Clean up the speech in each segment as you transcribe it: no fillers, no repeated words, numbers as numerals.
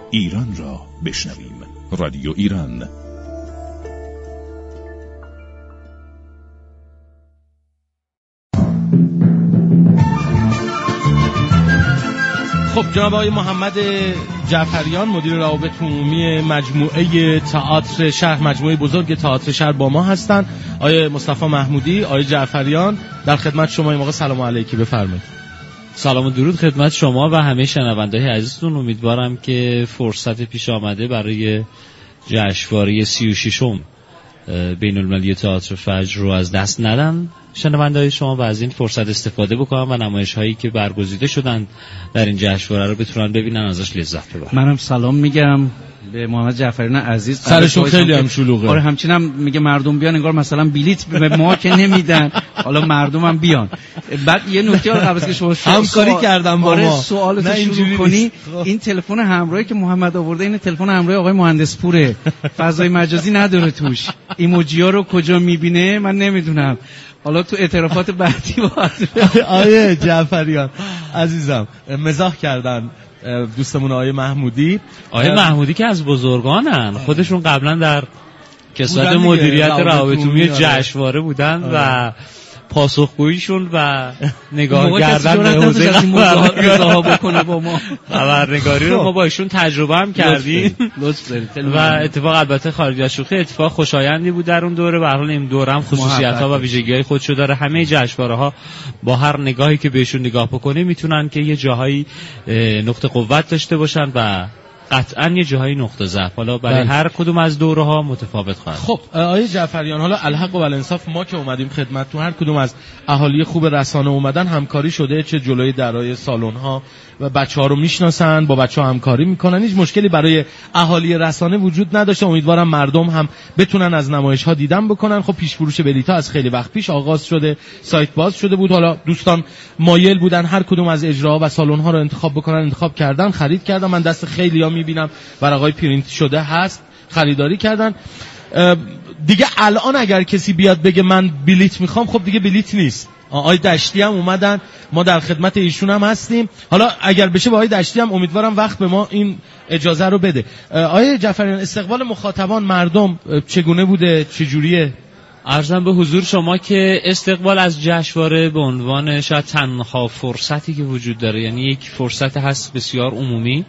ایران را بشنویم. رادیو ایران. خب جناب آقای محمد جعفریان مدیر روابط عمومی مجموعه تئاتر شهر، مجموعه بزرگ تئاتر شهر با ما هستند. آقای مصطفی محمودی، آقای جعفریان در خدمت شما. این موقع سلام علیکی، بفرمایید. سلام و درود خدمت شما و همه شنونده‌های عزیزتون. امیدوارم که فرصت پیش آمده برای جشنواره 36م بین‌المللی تئاتر فجر رو از دست ندن شنونده‌های شما و از این فرصت استفاده بکنن و نمایش‌هایی که برگزیده شدن در این جشنواره رو بتونن ببینن، ازش لذت ببرن. منم سلام میگم به محمد جعفریان عزیز. سرشون خیلی هم شلوغه. آره همچنین میگه مردم بیان، انگار مثلا بلیت به ما که نمیدن، حالا مردم هم بیان. بعد یه نکته قبل از که شما همکاری کردم با ما، سوالتو شروع کنی، این تلفن همراهی که محمد آورده این تلفن همراه آقای مهندس پوره، فضای مجازی نداره توش. ایموجی‌ها رو کجا میبینه من نمیدونم. حالا تو اعترافات بعدی آیه جعفریان عزیزم مزاح کردن دوستمون آیه محمودی. آیه محمودی که از بزرگانن، خودشون قبلا در کسوت مدیریت روابط عمومی جشنواره بودن و پاسخگوییشون و نگاه کردن به حوزه خبرنگاری بکنه با ما، خبرنگاری رو ما با ایشون تجربه هم کردیم و اتفاق البته خارج از شوخی اتفاق خوشایندی بود در اون دوره. به هر حال این دوره هم خصوصیت‌ها و ویژگی‌های خودشو داره. همه جشنواره‌ها با هر نگاهی که بهشون نگاه بکنی میتونن که یه جاهایی نقطه قوت داشته باشن و قطعاً یه جاهای نقطه ضعف. حالا برای هر کدوم از دوره‌ها متفاوت خواهد. خب آقای جعفریان، حالا الحق و الانصاف ما که اومدیم خدمت، تو هر کدوم از اهالی خوب رسانه اومدن همکاری شده، چه جلوی درای سالن‌ها و بچه‌ها رو میشناسن، با بچه‌ها همکاری میکنن، هیچ مشکلی برای اهالی رسانه وجود نداشته. امیدوارم مردم هم بتونن از نمایش‌ها دیدن بکنن. خب پیش فروش بلیط‌ها از خیلی وقت پیش آغاز شده، سایت باز شده بود. حالا دوستان مایل بودن هر کدوم از اجراها و سالن‌ها رو انتخاب بکنن، انتخاب کردن، خرید کردن. من دست خیلی‌ها میبینم ورقای پرینت شده هست، خریداری کردن. دیگه الان اگر کسی بیاد بگه من بلیت میخوام، خب دیگه بلیت نیست. آقای دشتی هم اومدن، ما در خدمت ایشون هم هستیم. حالا اگر بشه با آقای دشتی هم امیدوارم وقت به ما این اجازه رو بده. آقای جعفریان، استقبال مخاطبان، مردم چگونه بوده، چجوریه؟ عرضم به حضور شما که استقبال از جشنواره به عنوان شاید تنها فرصتی که وجود داره، یعنی یک فرصت هست بسیار عمومی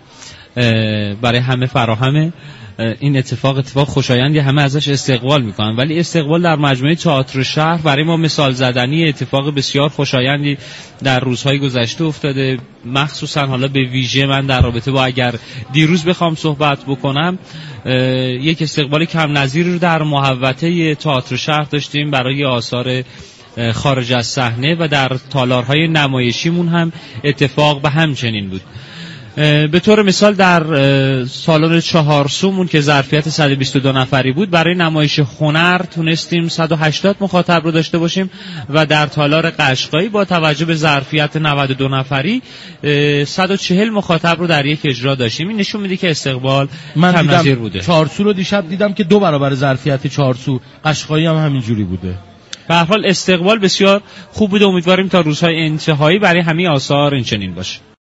برای همه فراهمه. این اتفاق خوشایندی، همه ازش استقبال میکنن، ولی استقبال در مجموعه تئاتر شهر برای ما مثال زدنی، اتفاق بسیار خوشایندی در روزهای گذشته افتاده. مخصوصا حالا به ویژه من در رابطه با اگر دیروز بخوام صحبت بکنم، یک استقبال کم نظیری رو در محوطه تئاتر شهر داشتیم برای آثار خارج از صحنه و در تالارهای نمایشیمون هم اتفاق به همچنین بود. به طور مثال در سالن 4 سومون که ظرفیت 122 نفری بود، برای نمایش هنر تونستیم 180 مخاطب رو داشته باشیم و در تالار قشقایی با توجه به ظرفیت 92 نفری 140 مخاطب رو در یک اجرا داشتیم. این نشون میده که استقبال کم نظیر بوده. 4 سو رو دیشب دیدم که 2 برابر ظرفیت 4 سو، قشقایی هم همینجوری بوده. به هر حال استقبال بسیار خوب بوده. امیدواریم تا روزهای انتهایی برای همه آثار این چنین باشه.